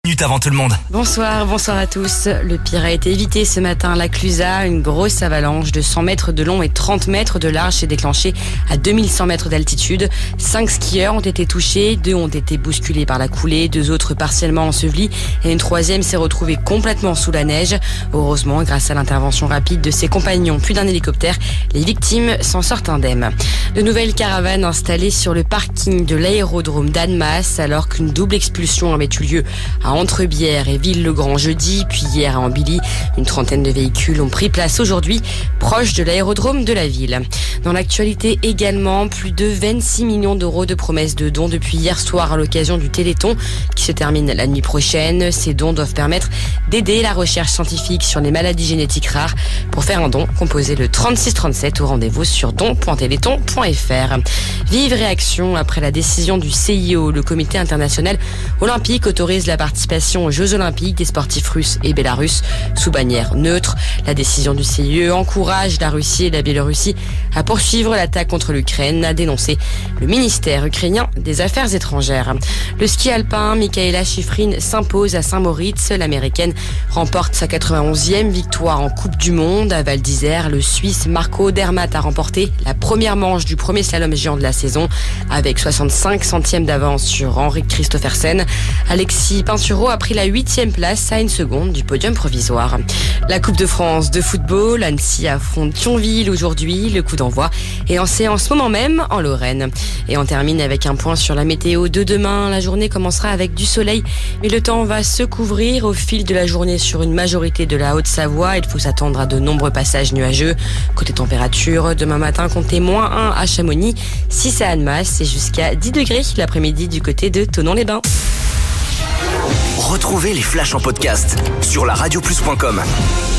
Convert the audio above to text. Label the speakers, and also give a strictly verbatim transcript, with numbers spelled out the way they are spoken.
Speaker 1: Minute avant tout le monde.
Speaker 2: Bonsoir, bonsoir à tous. Le pire a été évité ce matin à la Clusaz. Une grosse avalanche de cent mètres de long et trente mètres de large s'est déclenchée à deux mille cent mètres d'altitude. Cinq skieurs ont été touchés, deux ont été bousculés par la coulée, deux autres partiellement ensevelis et une troisième s'est retrouvée complètement sous la neige. Heureusement, grâce à l'intervention rapide de ses compagnons puis d'un hélicoptère, les victimes s'en sortent indemnes. De nouvelles caravanes installées sur le parking de l'aérodrome d'Annemasse alors qu'une double expulsion avait eu lieu à Entrebières et Ville-le-Grand jeudi, puis hier à Ambilly. Une trentaine de véhicules ont pris place aujourd'hui, proche de l'aérodrome de la ville. Dans l'actualité également, plus de vingt-six millions d'euros de promesses de dons depuis hier soir à l'occasion du Téléthon, qui se termine la nuit prochaine. Ces dons doivent permettre d'aider la recherche scientifique sur les maladies génétiques rares. Pour faire un don, composez le trente-six trente-sept ou rendez-vous sur don point téléthon point f r. Vive réaction après la décision du C I O. Le Comité international olympique autorise la participation aux Jeux olympiques des sportifs russes et bélarusses sous bannière neutre. La décision du C I O encourage la Russie et la Biélorussie à poursuivre l'attaque contre l'Ukraine, a dénoncé le ministère ukrainien des Affaires étrangères. Le ski alpin, Mikaela Shiffrin s'impose à Saint-Moritz. L'Américaine remporte sa quatre-vingt-onzième victoire en Coupe du Monde. À Val d'Isère, le Suisse Marco Dermatt a remporté la première manche du premier slalom géant de la saison avec soixante-cinq centièmes d'avance sur Henrik Christophersen. Alexis Pinturo a pris la huitième place à une seconde du podium provisoire. La Coupe de France de football, Annecy affronte Thionville aujourd'hui. Le coup d'envoi est lancé en ce moment même en Lorraine. Et on termine avec un point sur la météo de demain. La journée commencera avec du soleil, mais le temps va se couvrir au fil de la journée sur une majorité de la Haute-Savoie. Il faut s'attendre à de nombreux passages nuageux. Côté température, demain matin, comptez moins un à Chamonix, six à Annemasse et jusqu'à dix degrés l'après-midi du côté de Thonon-les-Bains.
Speaker 1: Retrouvez les flashs en podcast sur la radio plus point com.